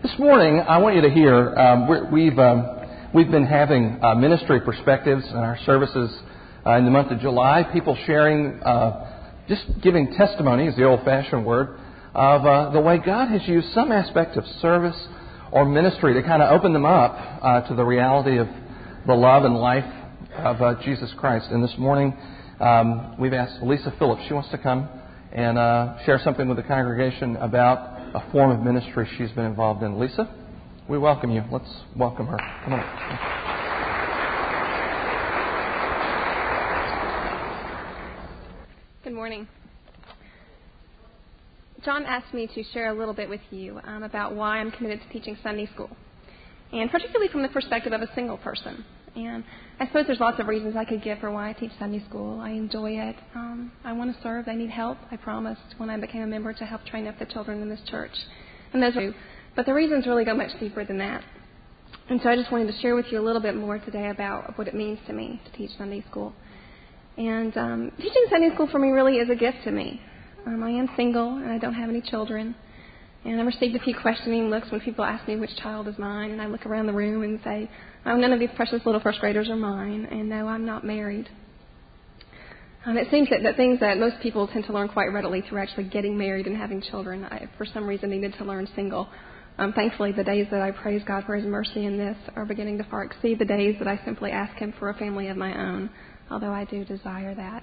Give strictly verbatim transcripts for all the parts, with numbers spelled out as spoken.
This morning, I want you to hear, um, we're, we've um, we've been having uh, ministry perspectives in our services uh, in the month of July. People sharing, uh, just giving testimony, is the old-fashioned word, of uh, the way God has used some aspect of service or ministry to kind of open them up uh, to the reality of the love and life of uh, Jesus Christ. And this morning, um, we've asked Lisa Phillips. She wants to come and uh, share something with the congregation about a form of ministry she's been involved in. Lisa, we welcome you. Let's welcome her. Come on. Good morning. John asked me to share a little bit with you um, about why I'm committed to teaching Sunday school, and particularly from the perspective of a single person. And I suppose there's lots of reasons I could give for why I teach Sunday school. I enjoy it. Um, I want to serve. I need help. I promised when I became a member to help train up the children in this church. And those are, but the reasons really go much deeper than that. And so I just wanted to share with you a little bit more today about what it means to me to teach Sunday school. And um, teaching Sunday school for me really is a gift to me. Um, I am single and I don't have any children. And I received a few questioning looks when people ask me which child is mine. And I look around the room and say, oh, none of these precious little first graders are mine. And no, I'm not married. Um, it seems that, that things that most people tend to learn quite readily through actually getting married and having children, I, for some reason, needed to learn single. Um, thankfully, the days that I praise God for His mercy in this are beginning to far exceed the days that I simply ask Him for a family of my own, although I do desire that.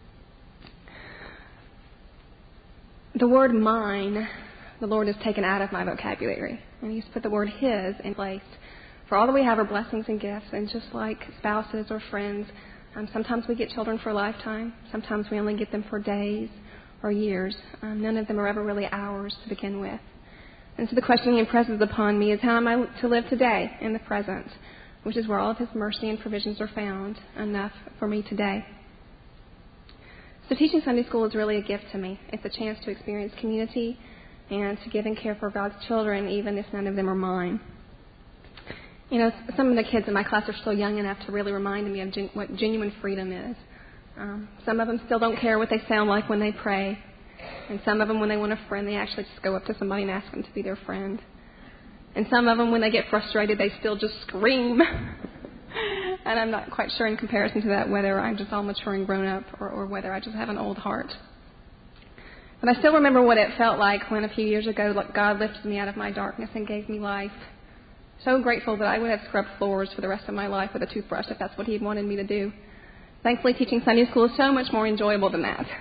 The word mine, the Lord has taken out of my vocabulary, and He's put the word His in place. For all that we have are blessings and gifts, and just like spouses or friends, um, sometimes we get children for a lifetime, sometimes we only get them for days or years. Um, none of them are ever really ours to begin with. And so the question He impresses upon me is how am I to live today in the present, which is where all of His mercy and provisions are found, enough for me today. So teaching Sunday school is really a gift to me. It's a chance to experience community and to give and care for God's children, even if none of them are mine. You know, some of the kids in my class are still young enough to really remind me of gen- what genuine freedom is. Um, some of them still don't care what they sound like when they pray. And some of them, when they want a friend, they actually just go up to somebody and ask them to be their friend. And some of them, when they get frustrated, they still just scream. And I'm not quite sure in comparison to that whether I'm just all mature and grown up or, or whether I just have an old heart. But I still remember what it felt like when a few years ago God lifted me out of my darkness and gave me life. So grateful that I would have scrubbed floors for the rest of my life with a toothbrush if that's what He wanted me to do. Thankfully, teaching Sunday school is so much more enjoyable than that.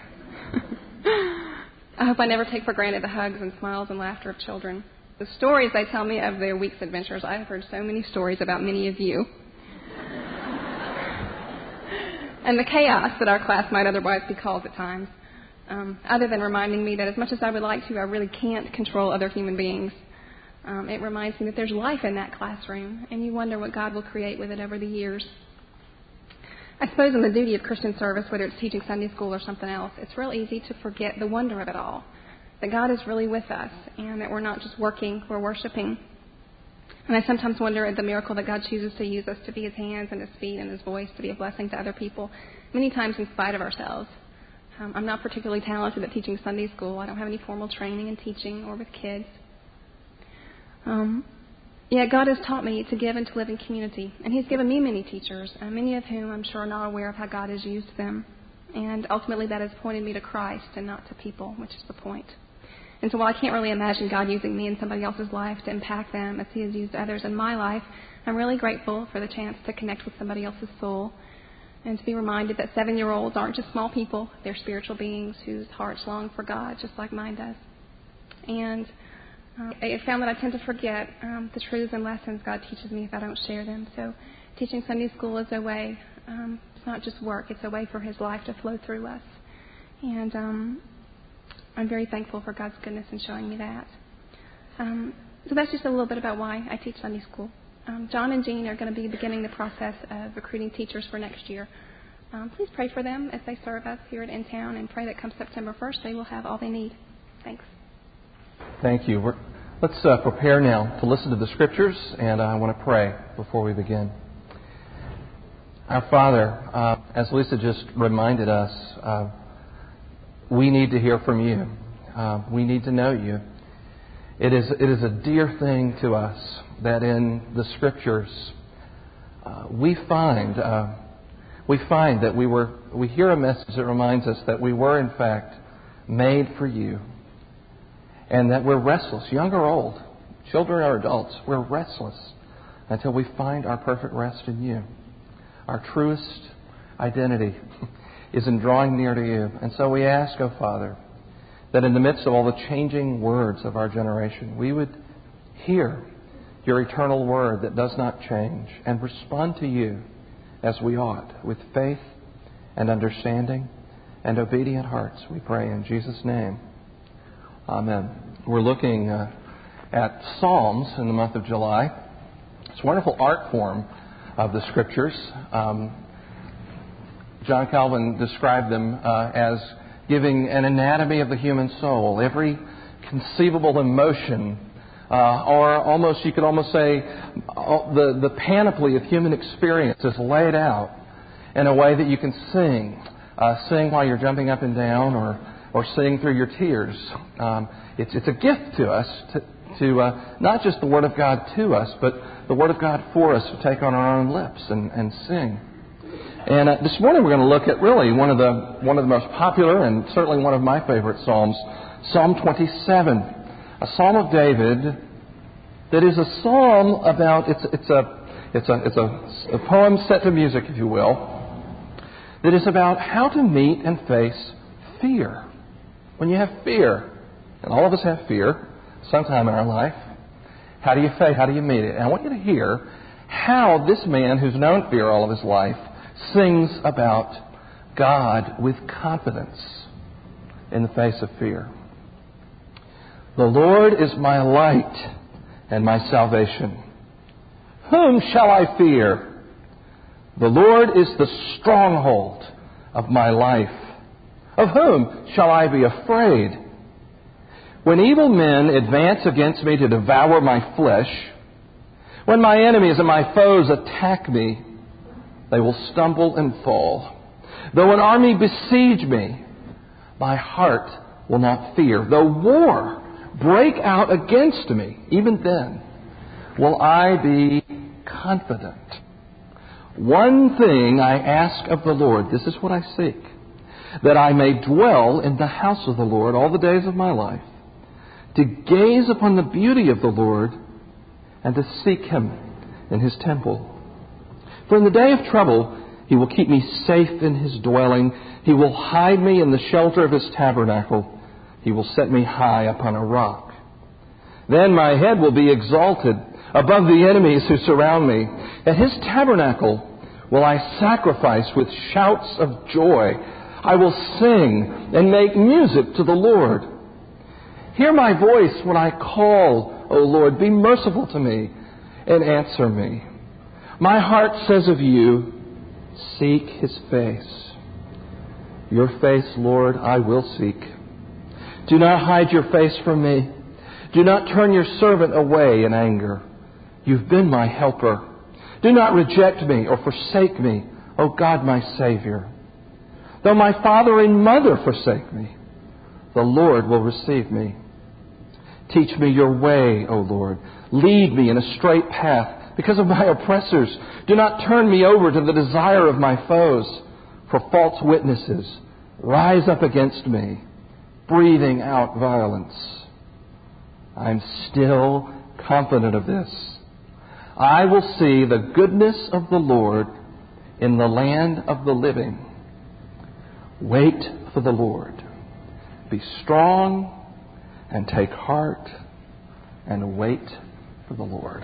I hope I never take for granted the hugs and smiles and laughter of children. The stories they tell me of their week's adventures, I have heard so many stories about many of you. And the chaos that our class might otherwise be called at times. Um, other than reminding me that as much as I would like to, I really can't control other human beings. Um, it reminds me that there's life in that classroom, and you wonder what God will create with it over the years. I suppose in the duty of Christian service, whether it's teaching Sunday school or something else, it's real easy to forget the wonder of it all, that God is really with us, and that we're not just working, we're worshiping. And I sometimes wonder at the miracle that God chooses to use us to be His hands and His feet and His voice to be a blessing to other people, many times in spite of ourselves. Um, I'm not particularly talented at teaching Sunday school. I don't have any formal training in teaching or with kids. Um, yet God has taught me to give and to live in community. And He's given me many teachers, uh, many of whom I'm sure are not aware of how God has used them. And ultimately that has pointed me to Christ and not to people, which is the point. And so while I can't really imagine God using me in somebody else's life to impact them as He has used others in my life, I'm really grateful for the chance to connect with somebody else's soul and to be reminded that seven-year-olds aren't just small people. They're spiritual beings whose hearts long for God, just like mine does. And uh, I found that I tend to forget um, the truths and lessons God teaches me if I don't share them. So teaching Sunday school is a way. Um, it's not just work. It's a way for His life to flow through us. And um, I'm very thankful for God's goodness in showing me that. Um, so that's just a little bit about why I teach Sunday school. Um, John and Jean are going to be beginning the process of recruiting teachers for next year. Um, please pray for them as they serve us here at InTown, and pray that come September first they will have all they need. Thanks. Thank you. We're, let's uh, prepare now to listen to the Scriptures, and I want to pray before we begin. Our Father, uh, as Lisa just reminded us, uh, we need to hear from You. Uh, we need to know You. It is, it is a dear thing to us that in the Scriptures uh, we find uh, we find that we were we hear a message that reminds us that we were in fact made for you, and that we're restless, young or old, children or adults, we're restless until we find our perfect rest in you. Our truest identity is in drawing near to you. And so we ask, oh Father, that in the midst of all the changing words of our generation, we would hear your eternal word that does not change and respond to you as we ought, with faith and understanding and obedient hearts. We pray in Jesus' name. Amen. We're looking uh, at Psalms in the month of July. It's a wonderful art form of the Scriptures. Um, John Calvin described them uh, as giving an anatomy of the human soul. Every conceivable emotion, uh, or almost, you could almost say, the, the panoply of human experience is laid out in a way that you can sing. Uh, sing while you're jumping up and down, or, or sing through your tears. Um, it's, it's a gift to us to, to uh, not just the Word of God to us, but the Word of God for us to take on our own lips and, and sing. And uh, this morning we're going to look at really one of the one of the most popular and certainly one of my favorite psalms, Psalm twenty-seven, a psalm of David that is a psalm about it's it's a it's a it's a, a poem set to music, if you will, that is about how to meet and face fear. When you have fear, and all of us have fear sometime in our life, how do you face? How do you meet it? And I want you to hear how this man who's known fear all of his life sings about God with confidence in the face of fear. The Lord is my light and my salvation. Whom shall I fear? The Lord is the stronghold of my life. Of whom shall I be afraid? When evil men advance against me to devour my flesh, when my enemies and my foes attack me, they will stumble and fall. Though an army besiege me, my heart will not fear. Though war break out against me, even then will I be confident. One thing I ask of the Lord, this is what I seek, that I may dwell in the house of the Lord all the days of my life, to gaze upon the beauty of the Lord and to seek Him in His temple. For in the day of trouble, He will keep me safe in His dwelling. He will hide me in the shelter of His tabernacle. He will set me high upon a rock. Then my head will be exalted above the enemies who surround me. At His tabernacle will I sacrifice with shouts of joy. I will sing and make music to the Lord. Hear my voice when I call, O Lord. Be merciful to me and answer me. My heart says of you, seek His face. Your face, Lord, I will seek. Do not hide your face from me. Do not turn your servant away in anger. You've been my helper. Do not reject me or forsake me, O God, my Savior. Though my father and mother forsake me, the Lord will receive me. Teach me your way, O Lord. Lead me in a straight path. Because of my oppressors, do not turn me over to the desire of my foes. For false witnesses rise up against me, breathing out violence. I'm still confident of this. I will see the goodness of the Lord in the land of the living. Wait for the Lord. Be strong and take heart and wait for the Lord.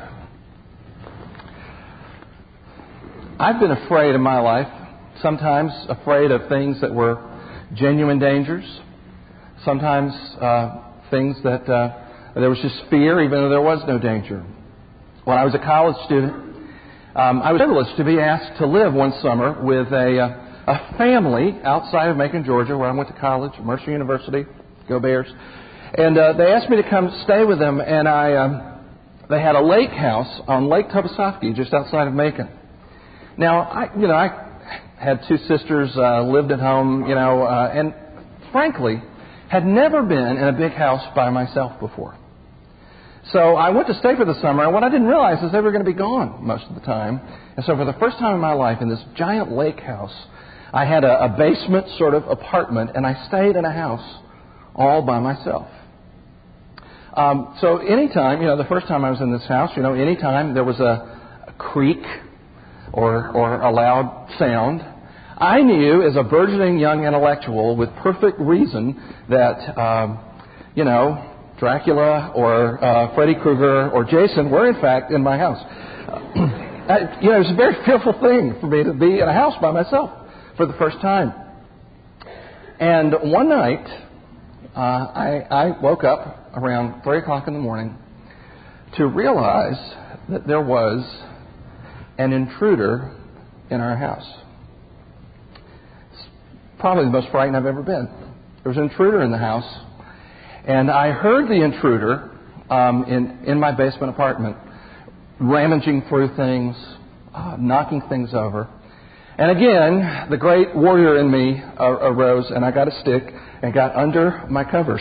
I've been afraid in my life, sometimes afraid of things that were genuine dangers, sometimes uh, things that uh, there was just fear even though there was no danger. When I was a college student, um, I was privileged to be asked to live one summer with a, uh, a family outside of Macon, Georgia, where I went to college, Mercer University, go Bears. And uh, they asked me to come stay with them, and I um, they had a lake house on Lake Tobesofkee, just outside of Macon. Now, I, you know, I had two sisters, uh, lived at home, you know, uh, and frankly, had never been in a big house by myself before. So I went to stay for the summer, and what I didn't realize is they were going to be gone most of the time. And so for the first time in my life, in this giant lake house, I had a, a basement sort of apartment, and I stayed in a house all by myself. Um, so anytime, you know, the first time I was in this house, you know, anytime there was a, a creak or, or a loud sound, I knew as a burgeoning young intellectual with perfect reason that, um, you know, Dracula or uh, Freddy Krueger or Jason were, in fact, in my house. I, you know, it was a very fearful thing for me to be in a house by myself for the first time. And one night, uh, I, I woke up around three o'clock in the morning to realize that there was an intruder in our house. It's probably the most frightened I've ever been. There was an intruder in the house. And I heard the intruder um, in, in my basement apartment rummaging through things, uh, knocking things over. And again, the great warrior in me uh, arose, and I got a stick and got under my covers.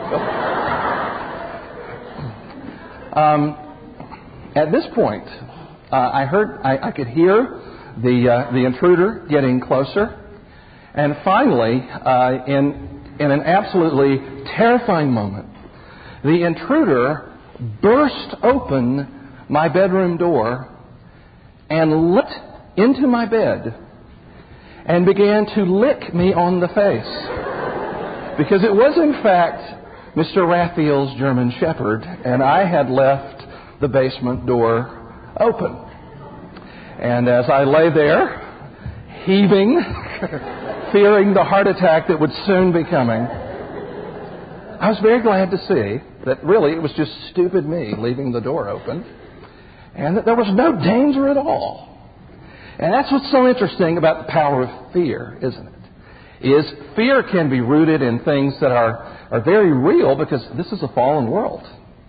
um, at this point, uh, I heard, I, I could hear the uh, the intruder getting closer, and finally, uh, in In an absolutely terrifying moment, the intruder burst open my bedroom door and leapt into my bed and began to lick me on the face. Because it was, in fact, Mister Raphael's German Shepherd, and I had left the basement door open. And as I lay there, heaving, fearing the heart attack that would soon be coming, I was very glad to see that really it was just stupid me leaving the door open and that there was no danger at all. And that's what's so interesting about the power of fear, isn't it? Is fear can be rooted in things that are, are very real because this is a fallen world.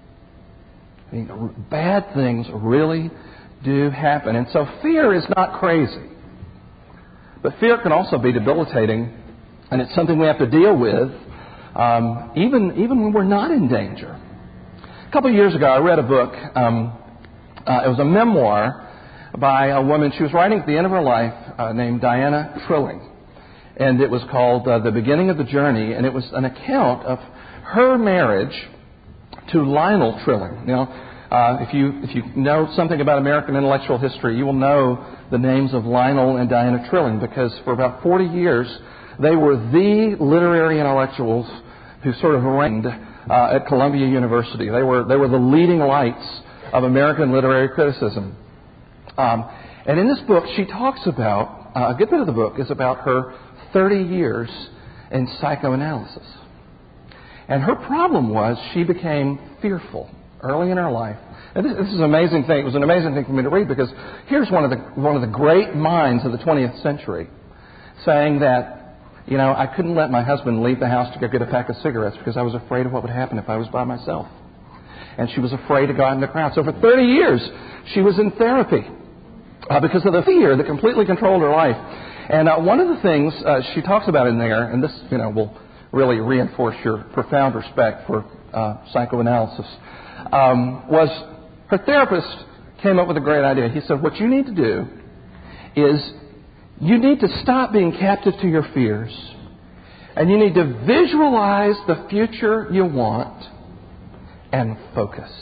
I mean, bad things really do happen. And so fear is not crazy. But fear can also be debilitating, and it's something we have to deal with, um, even even when we're not in danger. A couple of years ago, I read a book. Um, uh, it was a memoir by a woman. She was writing at the end of her life, uh, named Diana Trilling, and it was called uh, The Beginning of the Journey, and it was an account of her marriage to Lionel Trilling. Now, uh, if you if you know something about American intellectual history, you will know the names of Lionel and Diana Trilling, because for about forty years they were the literary intellectuals who sort of reigned uh, at Columbia University. They were they were the leading lights of American literary criticism. Um, and in this book, she talks about uh, a good bit of the book is about her thirty years in psychoanalysis. And her problem was she became fearful early in her life. And this, this is an amazing thing. It was an amazing thing for me to read, because here's one of the one of the great minds of the twentieth century saying that, you know, I couldn't let my husband leave the house to go get a pack of cigarettes because I was afraid of what would happen if I was by myself. And she was afraid to go out in the crowd. So for thirty years, she was in therapy uh, because of the fear that completely controlled her life. And uh, one of the things uh, she talks about in there, and this, you know, will really reinforce your profound respect for uh, psychoanalysis, um, was her therapist came up with a great idea. He said, what you need to do is you need to stop being captive to your fears, and you need to visualize the future you want and focus.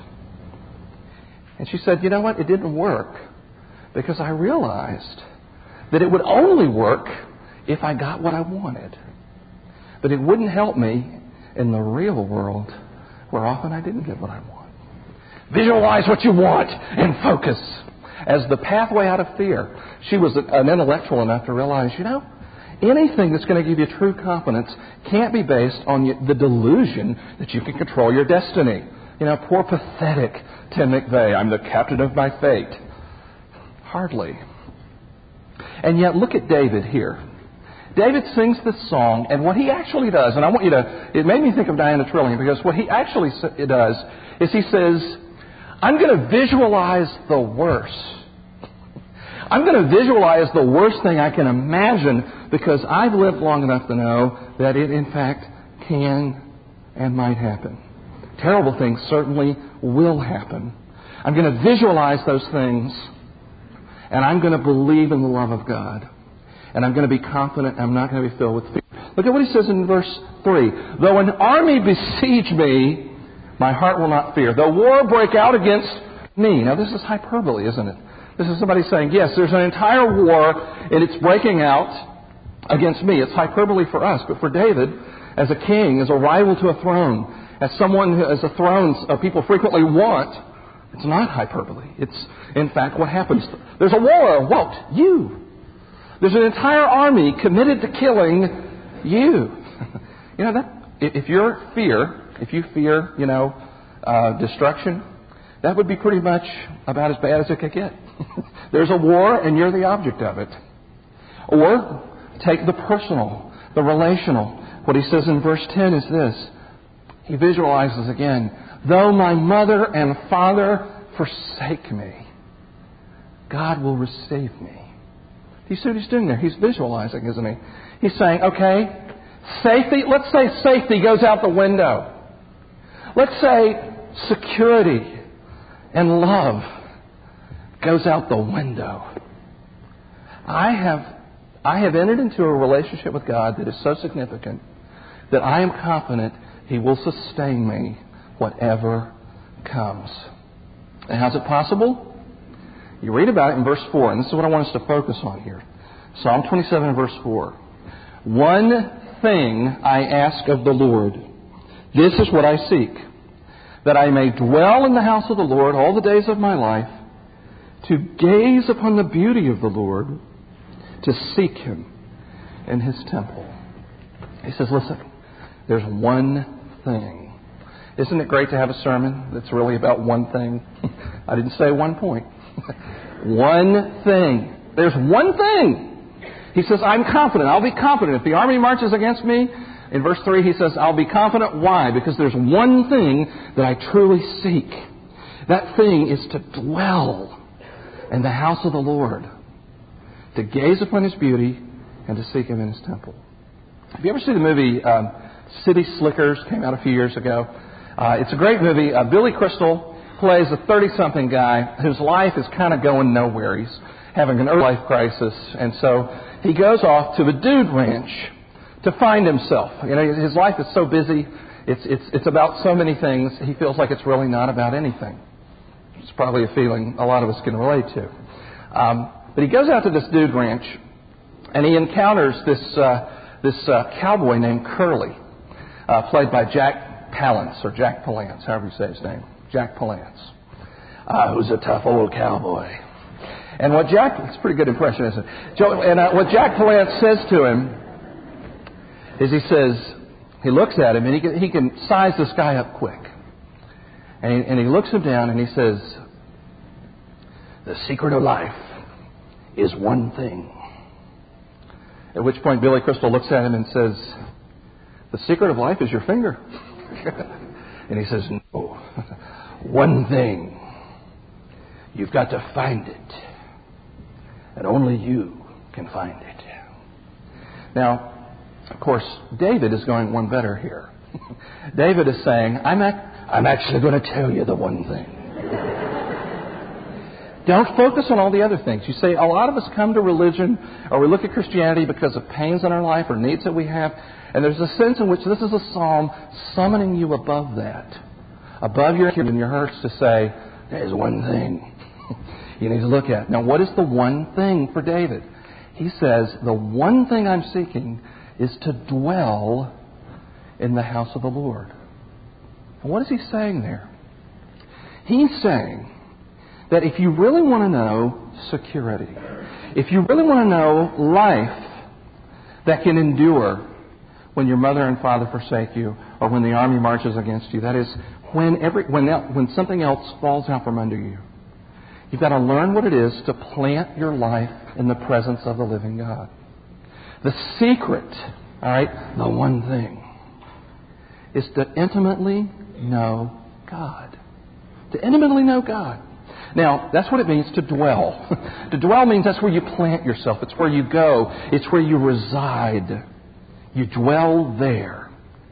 And she said, you know what? It didn't work because I realized that it would only work if I got what I wanted. But it wouldn't help me in the real world where often I didn't get what I want. Visualize what you want and focus as the pathway out of fear. She was an intellectual enough to realize, you know, anything that's going to give you true confidence can't be based on the delusion that you can control your destiny. You know, poor pathetic Tim McVeigh, I'm the captain of my fate. Hardly. And yet look at David here. David sings this song, and what he actually does, and I want you to, it made me think of Diana Trilling, because what he actually does is he says, I'm going to visualize the worst. I'm going to visualize the worst thing I can imagine, because I've lived long enough to know that it, in fact, can and might happen. Terrible things certainly will happen. I'm going to visualize those things, and I'm going to believe in the love of God. And I'm going to be confident. I'm not going to be filled with fear. Look at what he says in verse three. Though an army besiege me, my heart will not fear. Though war break out against me. Now this is hyperbole, isn't it? This is somebody saying, yes, there's an entire war, and it's breaking out against me. It's hyperbole for us. But for David, as a king, as a rival to a throne, as someone who, as a throne uh, people frequently want, it's not hyperbole. It's, in fact, what happens. There's a war. What? You. There's an entire army committed to killing you. You know, that if you're fear, if you fear, you know, uh, destruction, that would be pretty much about as bad as it could get. There's a war and you're the object of it. Or take the personal, the relational. What he says in verse ten is this. He visualizes again, though my mother and father forsake me, God will receive me. Do you see what he's doing there? He's visualizing, isn't he? He's saying, okay, safety, let's say safety goes out the window. Let's say security and love goes out the window. I have, I have entered into a relationship with God that is so significant that I am confident He will sustain me whatever comes. And how's it possible? You read about it in verse four, and this is what I want us to focus on here. Psalm twenty-seven, verse four. One thing I ask of the Lord, this is what I seek, that I may dwell in the house of the Lord all the days of my life, to gaze upon the beauty of the Lord, to seek Him in His temple. He says, listen, there's one thing. Isn't it great to have a sermon that's really about one thing? I didn't say one point. One thing. There's one thing. He says, I'm confident. I'll be confident. If the army marches against me, in verse three he says, I'll be confident. Why? Because there's one thing that I truly seek. That thing is to dwell in the house of the Lord, to gaze upon His beauty and to seek Him in His temple. Have you ever seen the movie um, City Slickers? Came out a few years ago. Uh, it's a great movie. Uh, Billy Crystal plays a thirty-something guy whose life is kind of going nowhere. He's having an early life crisis, and so he goes off to a dude ranch to find himself. You know, his life is so busy. It's it's it's about so many things. He feels like it's really not about anything. It's probably a feeling a lot of us can relate to. Um, but he goes out to this dude ranch, and he encounters this uh, this uh, cowboy named Curly, uh, played by Jack Palance or Jack Palance, however you say his name. Jack Palance, uh, who's a tough old cowboy. And what Jack, it's a pretty good impression, isn't it? Joe, and uh, what Jack Palance says to him is he says, he looks at him and he can, he can size this guy up quick. And he, and he looks him down and he says, the secret of life is one thing. At which point Billy Crystal looks at him and says, the secret of life is your finger. And he says, no. One thing. You've got to find it. And only you can find it. Now, of course, David is going one better here. David is saying, I'm, ac- I'm actually going to tell you the one thing. Don't focus on all the other things. You see, a lot of us come to religion or we look at Christianity because of pains in our life or needs that we have. And there's a sense in which this is a psalm summoning you above that. Above your and your hurts to say, there's one thing you need to look at. Now, what is the one thing for David? He says, the one thing I'm seeking is to dwell in the house of the Lord. And what is he saying there? He's saying that if you really want to know security, if you really want to know life that can endure when your mother and father forsake you or when the army marches against you, that is, when every when when something else falls out from under you, you've got to learn what it is to plant your life in the presence of the living God. The secret, all right, the one thing, is to intimately know God. To intimately know God. Now, that's what it means to dwell. To dwell means that's where you plant yourself. It's where you go. It's where you reside. You dwell there.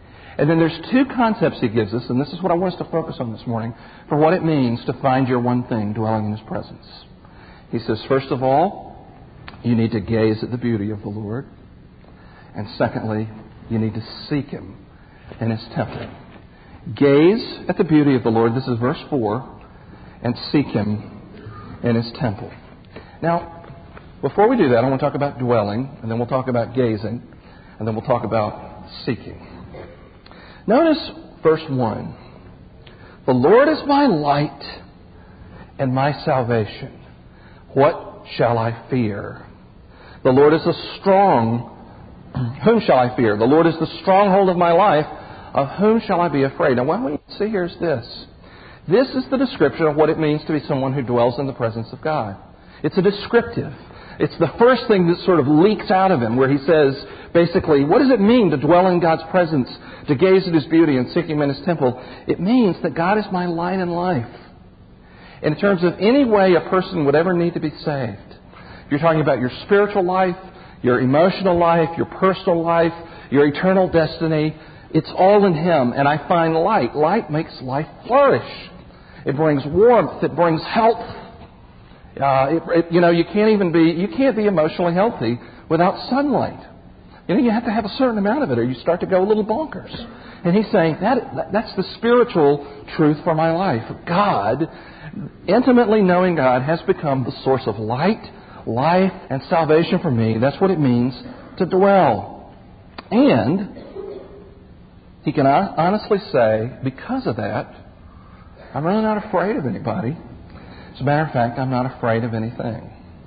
And then there's two concepts he gives us, and this is what I want us to focus on this morning, for what it means to find your one thing dwelling in His presence. He says, first of all, you need to gaze at the beauty of the Lord. And secondly, you need to seek Him in His temple. Gaze at the beauty of the Lord, this is verse four, and seek Him in His temple. Now, before we do that, I want to talk about dwelling, and then we'll talk about gazing, and then we'll talk about seeking. Notice verse one. The Lord is my light and my salvation. What shall I fear? The Lord is a strong... Whom shall I fear? The Lord is the stronghold of my life. Of whom shall I be afraid? Now, what we see here is this. This is the description of what it means to be someone who dwells in the presence of God. It's a descriptive. It's the first thing that sort of leaks out of him, where he says, basically, what does it mean to dwell in God's presence, to gaze at His beauty and seek Him in His temple? It means that God is my light and life. In terms of any way a person would ever need to be saved, if you're talking about your spiritual life, your emotional life, your personal life, your eternal destiny, it's all in Him. And I find light. Light makes life flourish. It brings warmth. It brings health. Uh, it, it, you know, you can't even be, you can't be emotionally healthy without sunlight. You know, you have to have a certain amount of it or you start to go a little bonkers. And he's saying that that's the spiritual truth for my life. God, intimately knowing God, has become the source of light, life, and salvation for me. That's what it means to dwell. And he can honestly say, because of that, I'm really not afraid of anybody. As a matter of fact, I'm not afraid of anything.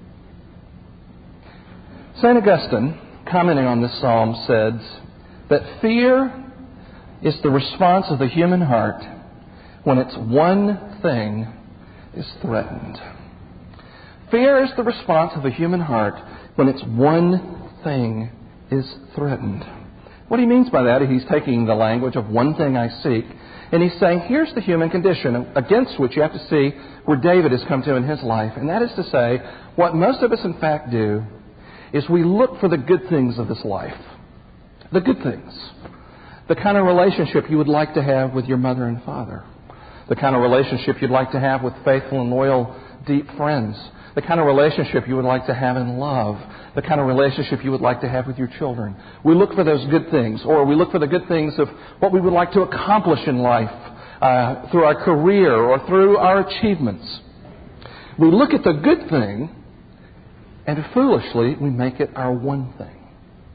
Saint Augustine, commenting on this psalm, said that fear is the response of the human heart when its one thing is threatened. Fear is the response of the human heart when its one thing is threatened. What he means by that is he's taking the language of one thing I seek, and he's saying here's the human condition against which you have to see where David has come to in his life. And that is to say, what most of us in fact do is we look for the good things of this life. The good things. The kind of relationship you would like to have with your mother and father. The kind of relationship you'd like to have with faithful and loyal, deep friends. The kind of relationship you would like to have in love. The kind of relationship you would like to have with your children. We look for those good things, or we look for the good things of what we would like to accomplish in life uh, through our career or through our achievements. We look at the good thing, and foolishly we make it our one thing.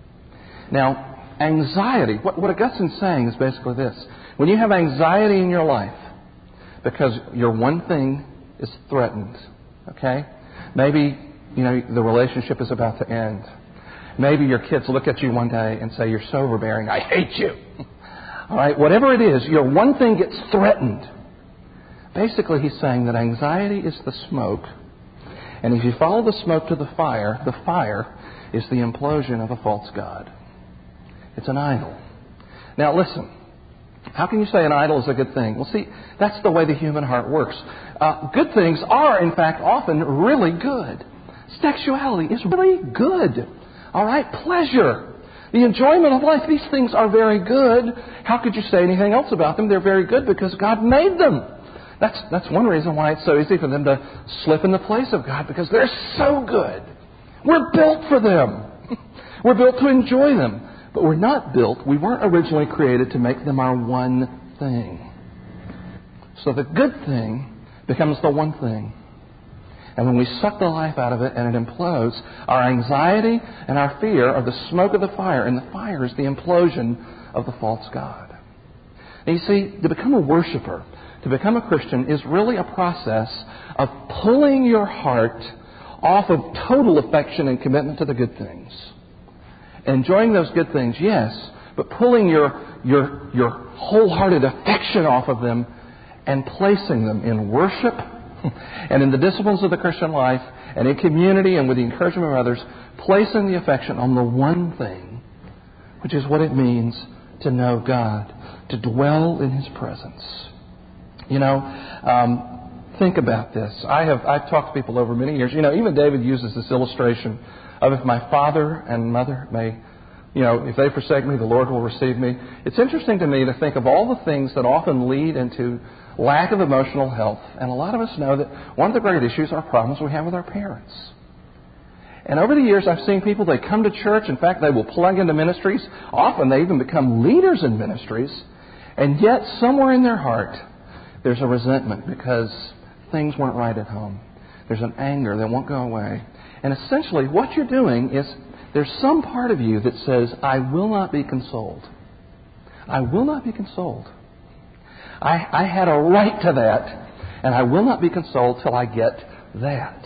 Now, anxiety, what, what Augustine's saying is basically this. When you have anxiety in your life because your one thing is threatened, okay? Maybe, you know, the relationship is about to end. Maybe your kids look at you one day and say, you're so overbearing, I hate you. All right, whatever it is, your one thing gets threatened. Basically, he's saying that anxiety is the smoke. And if you follow the smoke to the fire, the fire is the implosion of a false god. It's an idol. Now, listen. How can you say an idol is a good thing? Well, see, that's the way the human heart works. Uh, good things are, in fact, often really good. Sexuality is really good. All right? Pleasure. The enjoyment of life. These things are very good. How could you say anything else about them? They're very good because God made them. That's, that's one reason why it's so easy for them to slip in the place of God, because they're so good. We're built for them. We're built to enjoy them. But we're not built, we weren't originally created to make them our one thing. So the good thing becomes the one thing. And when we suck the life out of it and it implodes, our anxiety and our fear are the smoke of the fire, and the fire is the implosion of the false god. And you see, to become a worshiper, to become a Christian, is really a process of pulling your heart off of total affection and commitment to the good things. Enjoying those good things, yes, but pulling your, your, your wholehearted affection off of them and placing them in worship and in the disciplines of the Christian life and in community and with the encouragement of others, placing the affection on the one thing, which is what it means to know God, to dwell in His presence. You know, um, think about this. I have I've talked to people over many years. You know, even David uses this illustration of if my father and mother may You know, if they forsake me, the Lord will receive me. It's interesting to me to think of all the things that often lead into lack of emotional health. And a lot of us know that one of the great issues are problems we have with our parents. And over the years, I've seen people, they come to church. In fact, they will plug into ministries. Often they even become leaders in ministries. And yet, somewhere in their heart, there's a resentment because things weren't right at home. There's an anger that won't go away. And essentially, what you're doing is there's some part of you that says, I will not be consoled. I will not be consoled. I, I had a right to that, and I will not be consoled till I get that.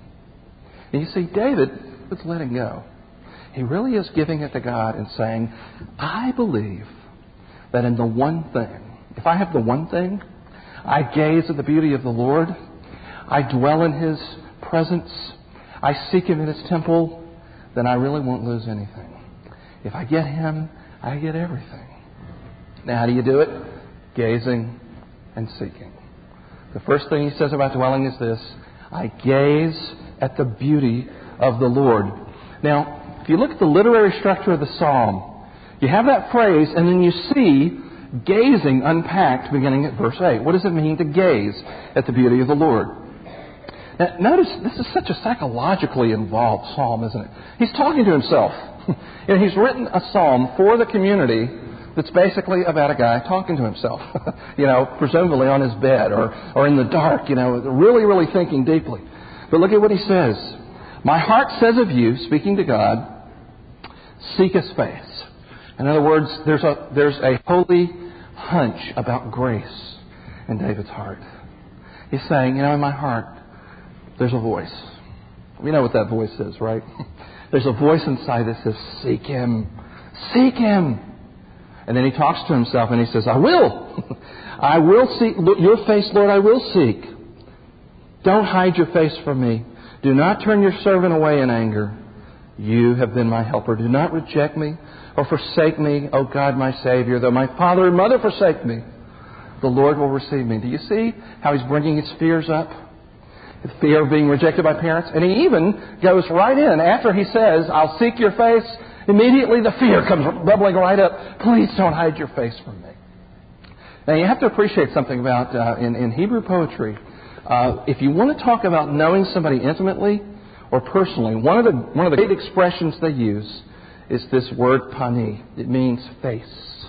And you see, David was letting go. He really is giving it to God and saying, I believe that in the one thing, if I have the one thing, I gaze at the beauty of the Lord, I dwell in His presence, I seek Him in His temple, then I really won't lose anything. If I get Him, I get everything. Now, how do you do it? Gazing and seeking. The first thing he says about dwelling is this: I gaze at the beauty of the Lord. Now, if you look at the literary structure of the psalm, you have that phrase, and then you see gazing unpacked beginning at verse eight. What does it mean to gaze at the beauty of the Lord? Now, notice this is such a psychologically involved psalm, isn't it? He's talking to himself. And he's written a psalm for the community that's basically about a guy talking to himself, you know, presumably on his bed or, or in the dark, you know, really, really thinking deeply. But look at what he says. My heart says of you, speaking to God, seek His face. In other words, there's a, there's a holy hunch about grace in David's heart. He's saying, you know, in my heart, there's a voice. We know what that voice is, right? There's a voice inside that says, seek Him. Seek Him. And then he talks to himself and he says, I will. I will seek your face, Lord, I will seek. Don't hide your face from me. Do not turn your servant away in anger. You have been my helper. Do not reject me or forsake me, O God, my Savior. Though my father and mother forsake me, the Lord will receive me. Do you see how he's bringing his fears up? The fear of being rejected by parents. And he even goes right in after he says, I'll seek your face. Immediately the fear comes bubbling right up. Please don't hide your face from me. Now you have to appreciate something about uh, in, in Hebrew poetry. Uh, if you want to talk about knowing somebody intimately or personally, one of the one of the great expressions they use is this word pani. It means face.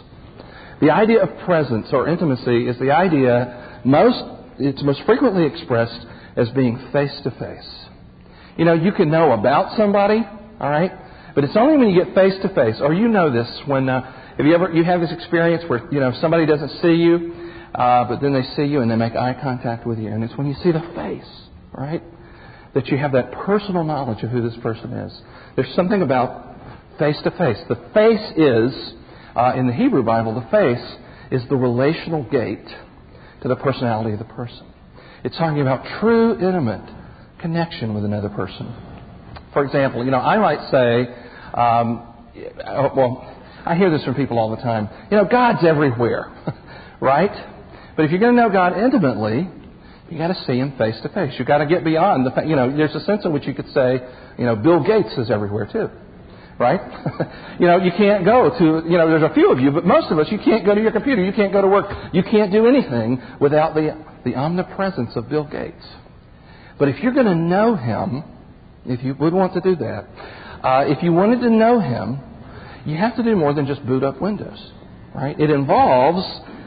The idea of presence or intimacy is the idea most it's most frequently expressed as being face to face. You know, you can know about somebody, all right, but it's only when you get face to face. Or you know this when uh, have you ever you have this experience where you know somebody doesn't see you. Uh, but then they see you and they make eye contact with you. And it's when you see the face, right, that you have that personal knowledge of who this person is. There's something about face-to-face. The face is, uh, in the Hebrew Bible, the face is the relational gate to the personality of the person. It's talking about true, intimate connection with another person. For example, you know, I might say, um, well, I hear this from people all the time. You know, God's everywhere, right? But if you're going to know God intimately, you got to see Him face to face. You've got to get beyond the, you know, there's a sense in which you could say, you know, Bill Gates is everywhere too, right? you know, you can't go to, you know, there's a few of you, but most of us, you can't go to your computer, you can't go to work, you can't do anything without the the omnipresence of Bill Gates. But if you're going to know Him, if you would want to do that, uh, if you wanted to know Him, you have to do more than just boot up Windows, right? It involves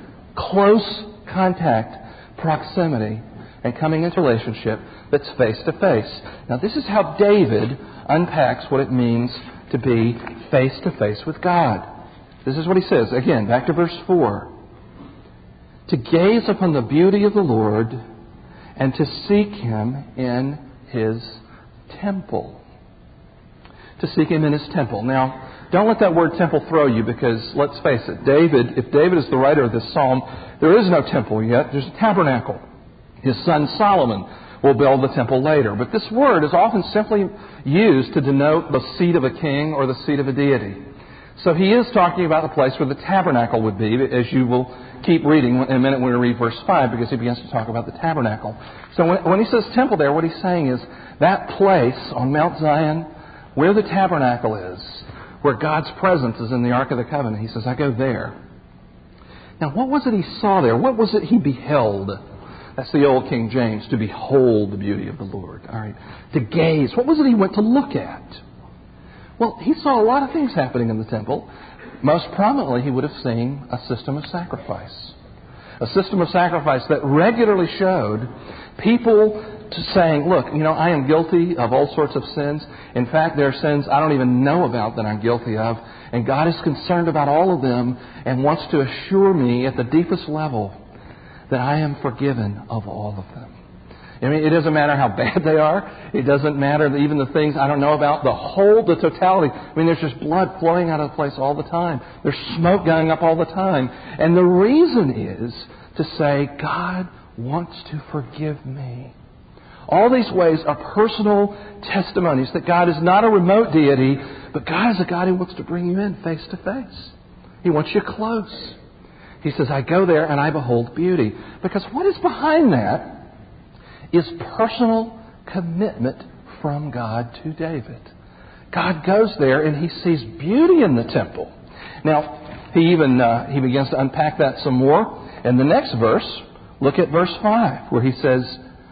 close contact, proximity, and coming into relationship that's face to face. Now, this is how David unpacks what it means to be face to face with God. This is what he says. Again, back to verse four. To gaze upon the beauty of the Lord and to seek Him in His temple. To seek Him in His temple. Now, don't let that word temple throw you, because let's face it, David, if David is the writer of this psalm, there is no temple yet. There's a tabernacle. His son Solomon will build the temple later. But this word is often simply used to denote the seat of a king or the seat of a deity. So he is talking about the place where the tabernacle would be, as you will keep reading in a minute when we read verse five, because he begins to talk about the tabernacle. So when, when he says temple there, what he's saying is that place on Mount Zion where the tabernacle is, where God's presence is in the Ark of the Covenant. He says, I go there. Now, what was it he saw there? What was it he beheld? That's the old King James, to behold the beauty of the Lord. All right. To gaze. What was it he went to look at? Well, he saw a lot of things happening in the temple. Most prominently, he would have seen a system of sacrifice. A system of sacrifice that regularly showed people to saying, look, you know, I am guilty of all sorts of sins. In fact, there are sins I don't even know about that I'm guilty of. And God is concerned about all of them and wants to assure me at the deepest level that I am forgiven of all of them. I mean, it doesn't matter how bad they are. It doesn't matter even the things I don't know about. The whole, the totality. I mean, there's just blood flowing out of the place all the time. There's smoke going up all the time. And the reason is to say, God wants to forgive me. All these ways are personal testimonies that God is not a remote deity, but God is a God who wants to bring you in face to face. He wants you close. He says, I go there and I behold beauty. Because what is behind that is personal commitment from God to David. God goes there and he sees beauty in the temple. Now, he even uh, he begins to unpack that some more. In the next verse, look at verse five, where he says,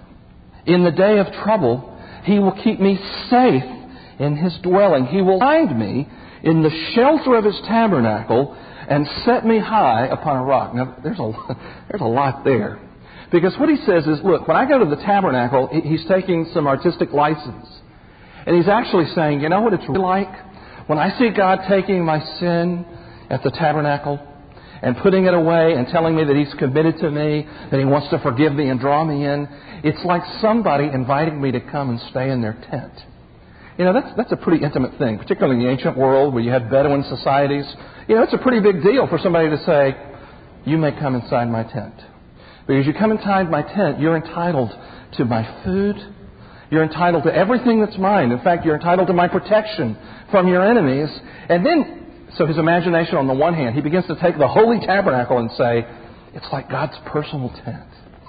in the day of trouble, he will keep me safe in his dwelling. He will hide me in the shelter of his tabernacle and set me high upon a rock. Now, there's a, there's a lot there. Because what he says is, look, when I go to the tabernacle, he's taking some artistic license. And he's actually saying, you know what it's really like? When I see God taking my sin at the tabernacle and putting it away and telling me that he's committed to me, that he wants to forgive me and draw me in, it's like somebody inviting me to come and stay in their tent. You know, that's that's a pretty intimate thing, particularly in the ancient world where you had Bedouin societies. You know, it's a pretty big deal for somebody to say, you may come inside my tent. Because you come inside my tent, you're entitled to my food. You're entitled to everything that's mine. In fact, you're entitled to my protection from your enemies. And then, so his imagination on the one hand, he begins to take the holy tabernacle and say, it's like God's personal tent.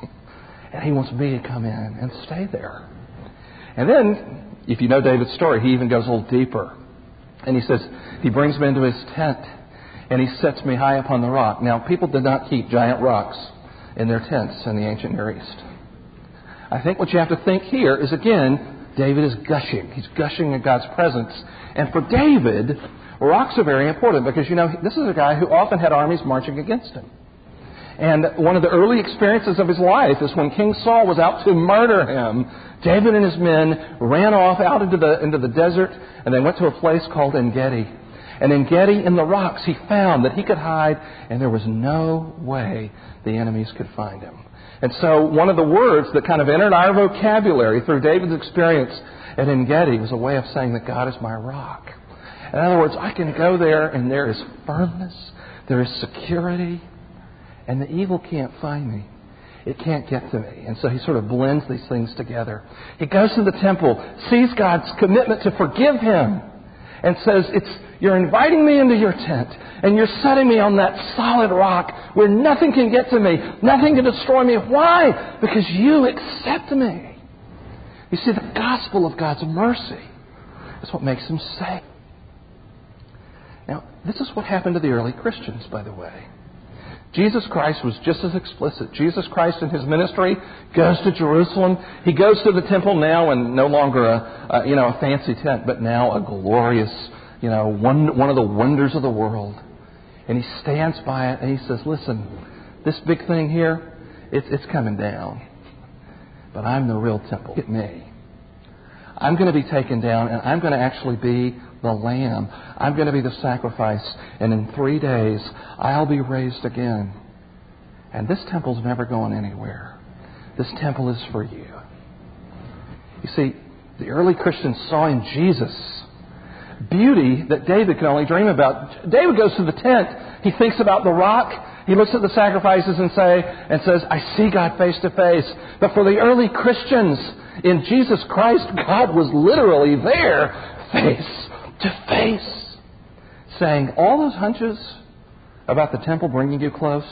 And he wants me to come in and stay there. And then, if you know David's story, he even goes a little deeper. And he says, he brings me into his tent and he sets me high upon the rock. Now, people did not keep giant rocks in their tents in the ancient Near East. I think what you have to think here is, again, David is gushing. He's gushing in God's presence. And for David, rocks are very important because, you know, this is a guy who often had armies marching against him. And one of the early experiences of his life is when King Saul was out to murder him. David and his men ran off out into the into the desert, and they went to a place called En-Gedi. And En-Gedi, in the rocks, he found that he could hide, and there was no way the enemies could find him. And so one of the words that kind of entered our vocabulary through David's experience at En-Gedi was a way of saying that God is my rock. In other words, I can go there, and there is firmness, there is security, and the evil can't find me. It can't get to me. And so he sort of blends these things together. He goes to the temple, sees God's commitment to forgive him, and says, "It's you're inviting me into your tent, and you're setting me on that solid rock where nothing can get to me, nothing can destroy me. Why? Because you accept me." You see, the gospel of God's mercy is what makes him safe. Now, this is what happened to the early Christians, by the way. Jesus Christ was just as explicit. Jesus Christ in his ministry goes to Jerusalem. He goes to the temple now, and no longer a, a you know a fancy tent, but now a glorious, you know, one one of the wonders of the world. And he stands by it and he says, "Listen, this big thing here, it's it's coming down, but I'm the real temple. Look at me. I'm going to be taken down, and I'm going to actually be the lamb. I'm going to be the sacrifice. And in three days, I'll be raised again. And this temple's never going anywhere. This temple is for you." You see, the early Christians saw in Jesus beauty that David could only dream about. David goes to the tent. He thinks about the rock. He looks at the sacrifices and say and says, "I see God face to face." But for the early Christians, in Jesus Christ, God was literally there, face to face, saying, "All those hunches about the temple bringing you close,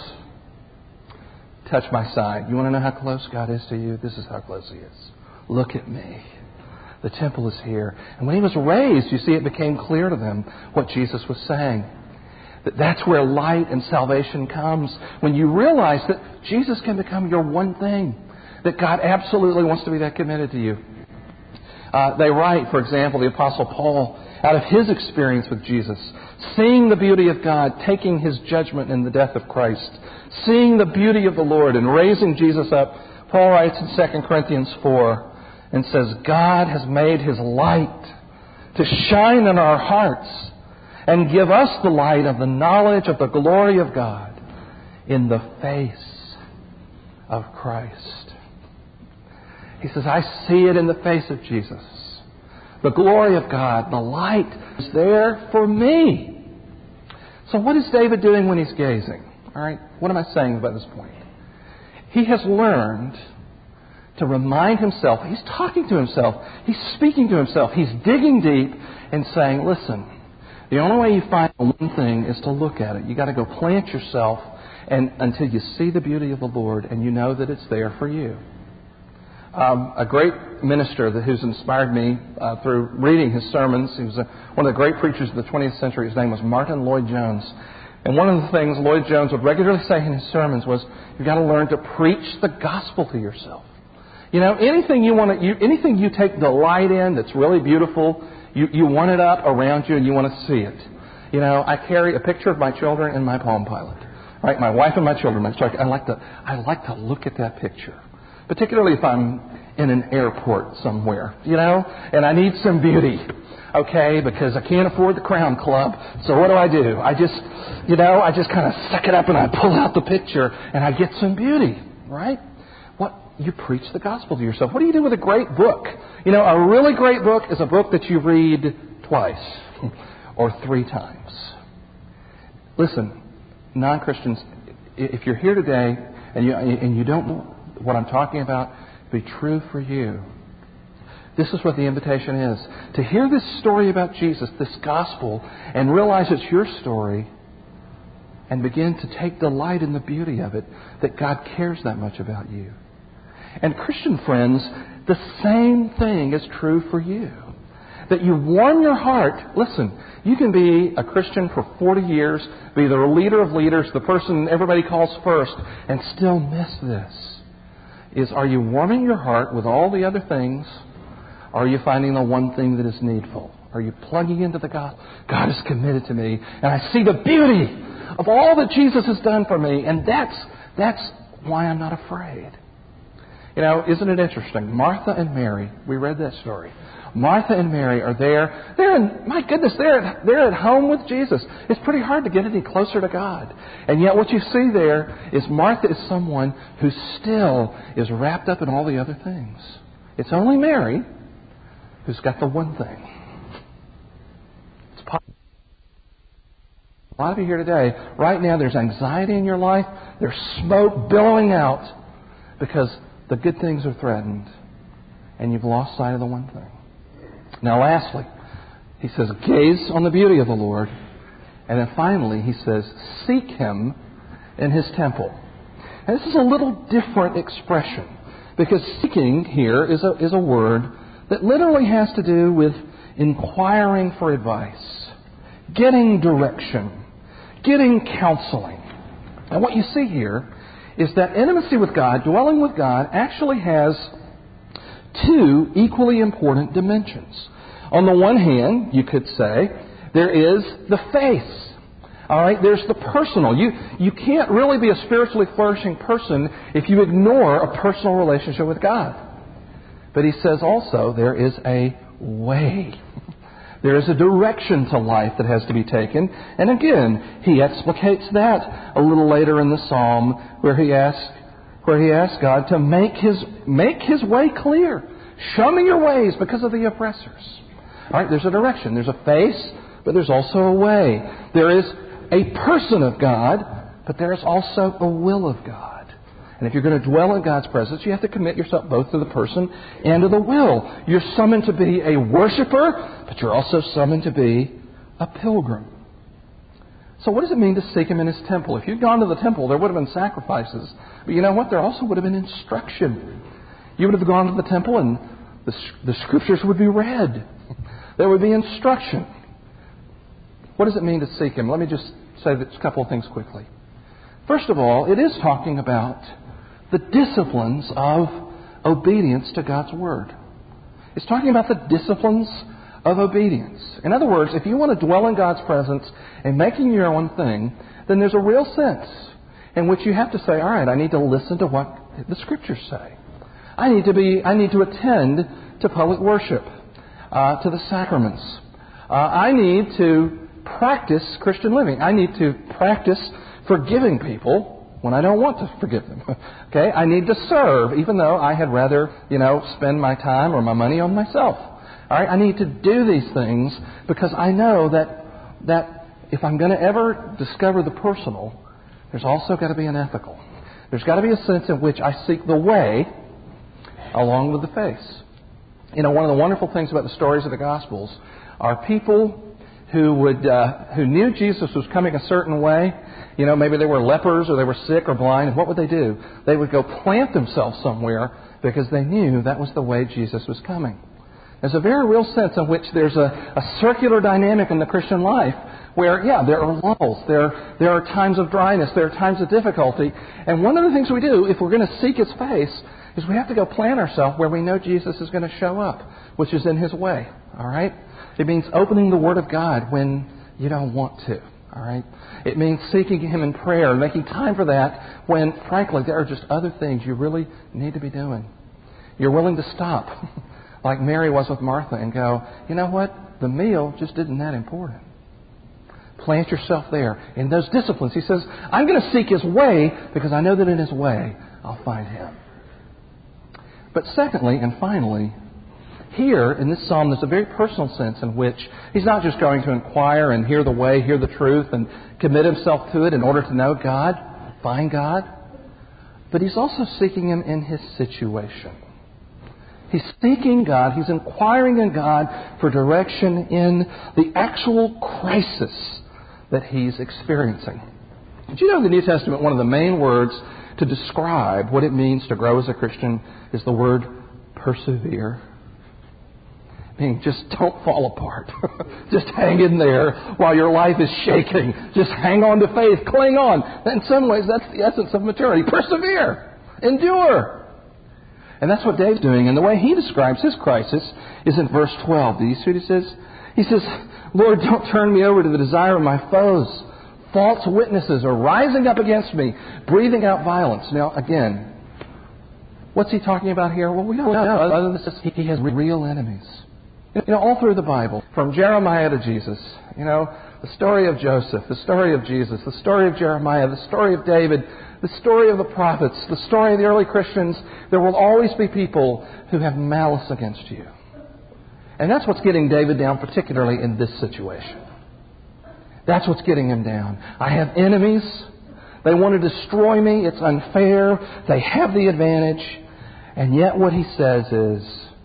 touch my side. You want to know how close God is to you? This is how close he is. Look at me. The temple is here. And when he was raised, you see, it became clear to them what Jesus was saying. That that's where light and salvation comes. When you realize that Jesus can become your one thing. That God absolutely wants to be that committed to you. Uh, they write, for example, the Apostle Paul, out of his experience with Jesus, seeing the beauty of God, taking his judgment in the death of Christ, seeing the beauty of the Lord and raising Jesus up, Paul writes in Second Corinthians four and says, God has made His light to shine in our hearts and give us the light of the knowledge of the glory of God in the face of Christ. He says, I see it in the face of Jesus. The glory of God, the light is there for me. So what is David doing when he's gazing? All right, what am I saying about this point? He has learned to remind himself, he's talking to himself, he's speaking to himself, he's digging deep and saying, listen, the only way you find one thing is to look at it. You've got to go plant yourself and until you see the beauty of the Lord and you know that it's there for you. Um, a great minister that who's inspired me uh, through reading his sermons. He was a, one of the great preachers of the twentieth century. His name was Martin Lloyd-Jones. And one of the things Lloyd-Jones would regularly say in his sermons was, you've got to learn to preach the gospel to yourself. You know, anything you want to, you, anything you take delight in that's really beautiful, you, you want it up around you and you want to see it. You know, I carry a picture of my children in my Palm Pilot. Right, my wife and my children. I like to, I like to look at that picture. Particularly if I'm in an airport somewhere, you know, and I need some beauty, okay, because I can't afford the Crown Club. So what do I do? I just, you know, I just kind of suck it up and I pull out the picture and I get some beauty, right? What? You preach the gospel to yourself. What do you do with a great book? You know, a really great book is a book that you read twice or three times. Listen, non-Christians, if you're here today and you and you don't know what I'm talking about be true for you. This is what the invitation is. To hear this story about Jesus, this gospel, and realize it's your story and begin to take delight in the beauty of it, that God cares that much about you. And Christian friends, the same thing is true for you. That you warm your heart. Listen, you can be a Christian for forty years, be the leader of leaders, the person everybody calls first, and still miss this. Is, are you warming your heart with all the other things? Or are you finding the one thing that is needful? Are you plugging into the gospel? God is committed to me, and I see the beauty of all that Jesus has done for me, and that's that's why I'm not afraid. You know, isn't it interesting? Martha and Mary, we read that story. Martha and Mary are there. They're in, my goodness, they're at, they're at home with Jesus. It's pretty hard to get any closer to God. And yet what you see there is Martha is someone who still is wrapped up in all the other things. It's only Mary who's got the one thing. It's possible. A lot of you here today, right now there's anxiety in your life. There's smoke billowing out because the good things are threatened. And you've lost sight of the one thing. Now lastly, he says, gaze on the beauty of the Lord. And then finally, he says, seek Him in His temple. And this is a little different expression. Because seeking here is a, is a word that literally has to do with inquiring for advice, getting direction, getting counseling. And what you see here is that intimacy with God, dwelling with God, actually has two equally important dimensions. On the one hand, you could say, there is the face. All right, there's the personal. You you can't really be a spiritually flourishing person if you ignore a personal relationship with God. But he says also there is a way. There is a direction to life that has to be taken. And again, he explicates that a little later in the psalm where he asks where he asks God to make his make his way clear. Show me your ways because of the oppressors. All right, there's a direction. There's a face, but there's also a way. There is a person of God, but there is also a will of God. And if you're going to dwell in God's presence, you have to commit yourself both to the person and to the will. You're summoned to be a worshiper, but you're also summoned to be a pilgrim. So what does it mean to seek Him in His temple? If you'd gone to the temple, there would have been sacrifices. But you know what? There also would have been instruction. You would have gone to the temple and The, the Scriptures would be read. There would be instruction. What does it mean to seek Him? Let me just say a couple of things quickly. First of all, it is talking about the disciplines of obedience to God's Word. It's talking about the disciplines of obedience. In other words, if you want to dwell in God's presence and making your own thing, then there's a real sense in which you have to say, all right, I need to listen to what the Scriptures say. I need to be, I need to attend to public worship, uh, to the sacraments. Uh, I need to practice Christian living. I need to practice forgiving people when I don't want to forgive them. Okay? I need to serve, even though I had rather, you know, spend my time or my money on myself. All right? I need to do these things because I know that that if I'm going to ever discover the personal, there's also got to be an ethical. There's got to be a sense in which I seek the way along with the face. You know, one of the wonderful things about the stories of the Gospels are people who would uh, who knew Jesus was coming a certain way. You know, maybe they were lepers or they were sick or blind. And what would they do? They would go plant themselves somewhere because they knew that was the way Jesus was coming. There's a very real sense in which there's a, a circular dynamic in the Christian life where, yeah, there are lulls, there, there are times of dryness, there are times of difficulty. And one of the things we do, if we're going to seek His face, is we have to go plant ourselves where we know Jesus is going to show up, which is in His way. All right? It means opening the Word of God when you don't want to. All right? It means seeking Him in prayer and making time for that when, frankly, there are just other things you really need to be doing. You're willing to stop, like Mary was with Martha, and go, you know what? The meal just isn't that important. Plant yourself there. In those disciplines, He says, I'm going to seek His way because I know that in His way I'll find Him. But secondly and finally, here in this psalm, there's a very personal sense in which He's not just going to inquire and hear the way, hear the truth, and commit himself to it in order to know God, find God, but He's also seeking Him in His situation. He's seeking God. He's inquiring in God for direction in the actual crisis that he's experiencing. Did you know in the New Testament, one of the main words to describe what it means to grow as a Christian is the word persevere? Meaning, just don't fall apart. Just hang in there while your life is shaking. Just hang on to faith. Cling on. In some ways, that's the essence of maturity. Persevere. Endure. And that's what Dave's doing. And the way he describes his crisis is in verse twelve. Do you see what he says? He says, Lord, don't turn me over to the desire of my foes. False witnesses are rising up against me, breathing out violence. Now, again, what's he talking about here? Well, we don't know. Other than this, he has real enemies. You know, all through the Bible, from Jeremiah to Jesus, you know, the story of Joseph, the story of Jesus, the story of Jeremiah, the story of David, the story of the prophets, the story of the early Christians, there will always be people who have malice against you. And that's what's getting David down, particularly in this situation. That's what's getting him down. I have enemies. They want to destroy me. It's unfair. They have the advantage. And yet what he says is,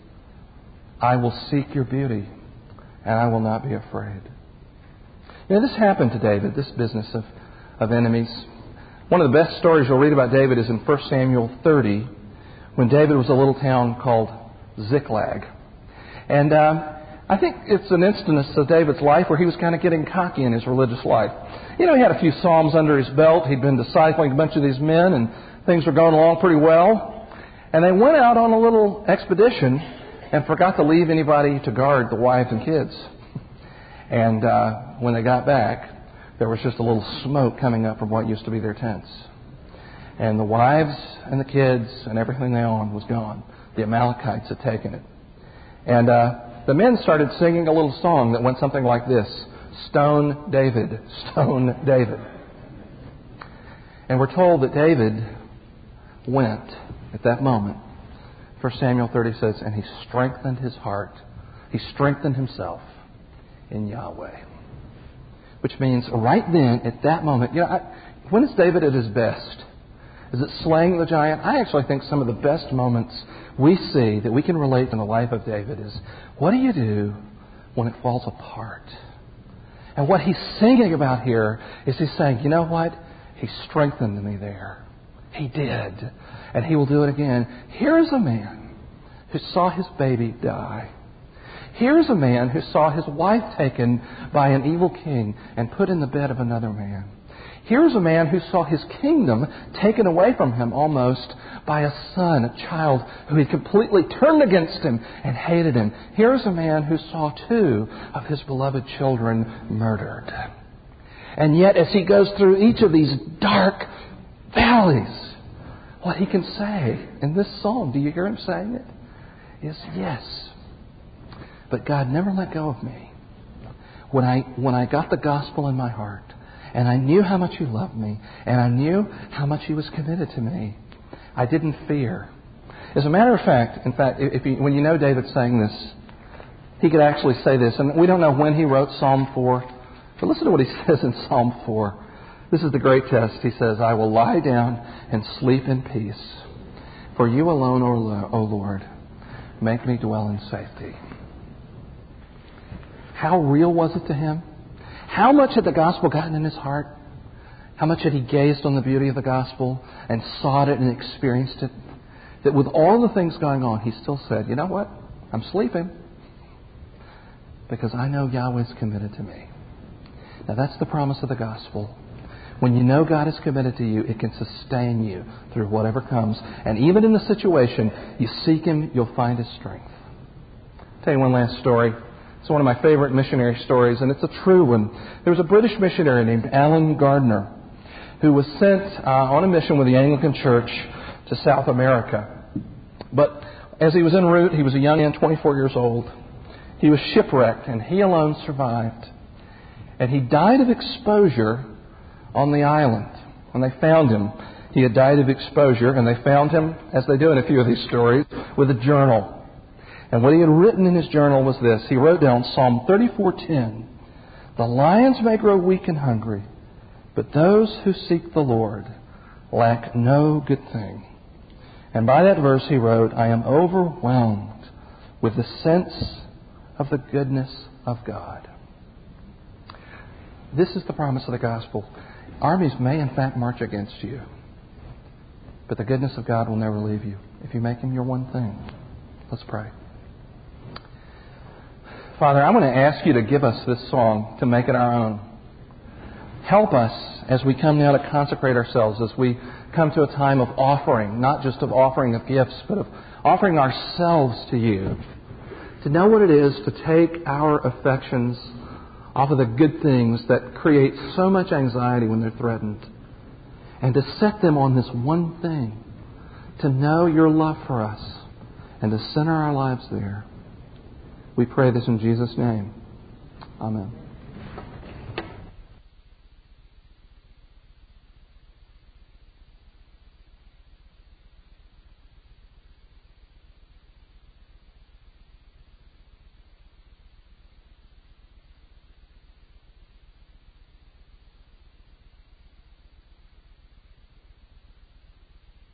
I will seek your beauty, and I will not be afraid. You know, this happened to David, this business of, of enemies. One of the best stories you'll read about David is in First Samuel thirty, when David was a little town called Ziklag. And um, I think it's an instance of David's life where he was kind of getting cocky in his religious life. You know, he had a few psalms under his belt. He'd been discipling a bunch of these men, and things were going along pretty well. And they went out on a little expedition and forgot to leave anybody to guard the wives and kids. And uh, when they got back, there was just a little smoke coming up from what used to be their tents. And the wives and the kids and everything they owned was gone. The Amalekites had taken it. And uh, the men started singing a little song that went something like this: Stone David, stone David. And we're told that David went at that moment. First Samuel thirty says, and he strengthened his heart. He strengthened himself in Yahweh. Which means right then, at that moment, you know, I, when is David at his best? Is it slaying the giant? I actually think some of the best moments we see that we can relate in the life of David is, what do you do when it falls apart? And what he's singing about here is he's saying, you know what? He strengthened me there. He did. And he will do it again. Here's a man who saw his baby die. Here's a man who saw his wife taken by an evil king and put in the bed of another man. Here's a man who saw his kingdom taken away from him almost by a son, a child who had completely turned against him and hated him. Here's a man who saw two of his beloved children murdered. And yet, as he goes through each of these dark valleys, what he can say in this psalm, do you hear him saying it? Is yes. But God never let go of me. When I, when I got the gospel in my heart, and I knew how much He loved me, and I knew how much He was committed to me, I didn't fear. As a matter of fact, in fact, if you, when you know David saying this, he could actually say this. And we don't know when he wrote Psalm four, but listen to what he says in Psalm four. This is the great test. He says, I will lie down and sleep in peace. For you alone, O Lord, make me dwell in safety. How real was it to him? How much had the gospel gotten in his heart? How much had he gazed on the beauty of the gospel and sought it and experienced it? That with all the things going on, he still said, you know what? I'm sleeping. Because I know Yahweh's committed to me. Now that's the promise of the gospel. When you know God is committed to you, it can sustain you through whatever comes. And even in the situation, you seek Him, you'll find His strength. I'll tell you one last story. It's one of my favorite missionary stories, and it's a true one. There was a British missionary named Alan Gardner who was sent uh, on a mission with the Anglican Church to South America. But as he was en route, he was a young man, twenty-four years old. He was shipwrecked, and he alone survived. And he died of exposure on the island. When they found him, he had died of exposure, and they found him, as they do in a few of these stories, with a journal. And what he had written in his journal was this. He wrote down Psalm thirty-four ten. The lions may grow weak and hungry, but those who seek the Lord lack no good thing. And by that verse he wrote, I am overwhelmed with the sense of the goodness of God. This is the promise of the gospel. Armies may in fact march against you, but the goodness of God will never leave you if you make Him your one thing. Let's pray. Father, I'm going to ask You to give us this song to make it our own. Help us as we come now to consecrate ourselves, as we come to a time of offering, not just of offering of gifts, but of offering ourselves to You, to know what it is to take our affections off of the good things that create so much anxiety when they're threatened, and to set them on this one thing, to know Your love for us, and to center our lives there. We pray this in Jesus' name. Amen.